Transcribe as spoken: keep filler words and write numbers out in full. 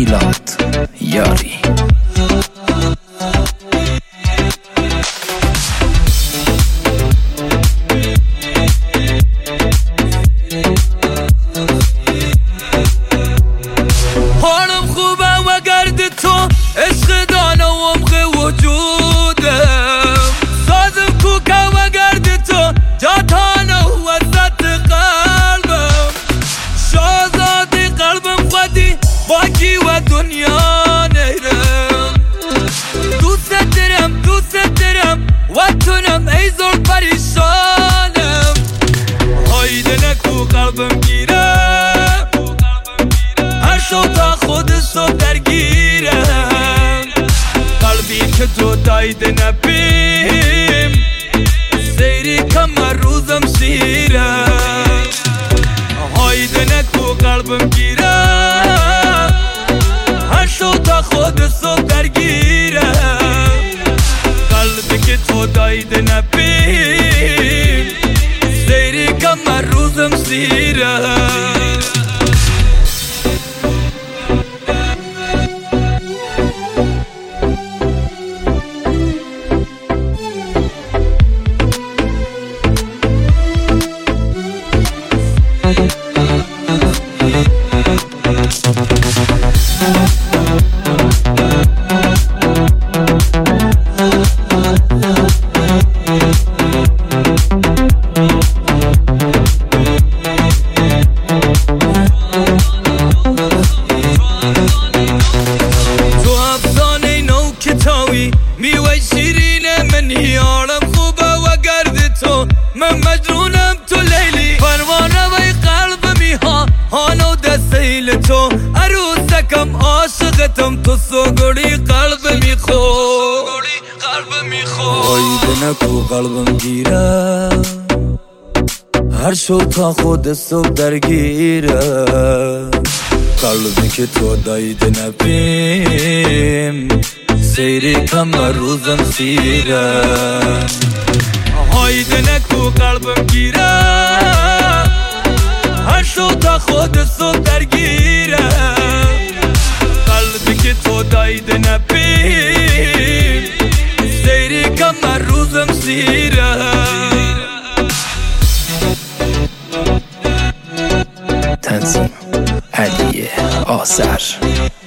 میلاد یاری. حالم خوبه و گرد تو عشق دانه و عمق وجودم، سازم کوکه و گرد تو جاتانه و وسط قلبم، شازادی قلبم خودی باکی و دنیا نیرم، دوست دارم دوست دارم و تونم ای زور پریشانم، هایده نکو قلبم گیرم، هر شو تا خودشو درگیرم، قلبی که تو دایده نبیم سیری کم روزم شیرم، هایده نکو قلبم گیرم، هر شو تا خودشو درگیرم، قلبی که تو دایده نبیم سیری کم روزم شیرم. میوه شیرین من یارم خوبه و گرد تو من مجنونم تو لیلی، پروانه و قلبمی ها هانو دستیل تو عروسکم عاشقتم تو سوگوڑی قلبمی خو هایده نکو قلبم گیره، هر شو تا خود صبح درگیره، قلبی که تو دایده نبیم سیری کم روزم سیره، هایده نکو قلبم گیره، هر شو تا خود صبح درگیره، قلبی که تو دایده نبیم سیری کم روزم سیره. تنظیم علی آذر.